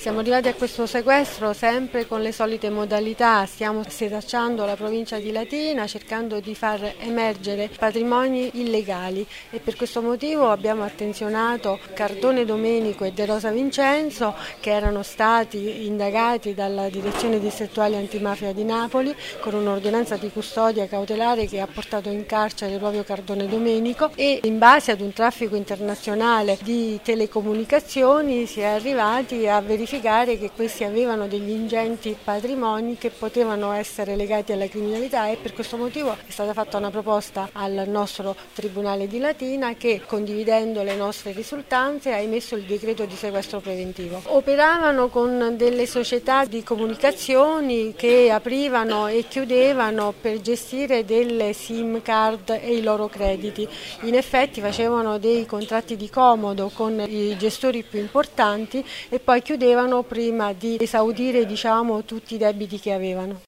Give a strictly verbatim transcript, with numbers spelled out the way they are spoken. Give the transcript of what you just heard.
Siamo arrivati a questo sequestro sempre con le solite modalità, stiamo setacciando la provincia di Latina cercando di far emergere patrimoni illegali e per questo motivo abbiamo attenzionato Cardone Domenico e De Rosa Vincenzo che erano stati indagati dalla Direzione Distrettuale Antimafia di Napoli con un'ordinanza di custodia cautelare che ha portato in carcere proprio Cardone Domenico e in base ad un traffico internazionale di telecomunicazioni si è arrivati a verificare che questi avevano degli ingenti patrimoni che potevano essere legati alla criminalità e per questo motivo è stata fatta una proposta al nostro Tribunale di Latina che, condividendo le nostre risultanze, ha emesso il decreto di sequestro preventivo. Operavano con delle società di comunicazioni che aprivano e chiudevano per gestire delle SIM card e i loro crediti. In effetti facevano dei contratti di comodo con i gestori più importanti e poi chiudevano prima di esaudire, diciamo, tutti i debiti che avevano.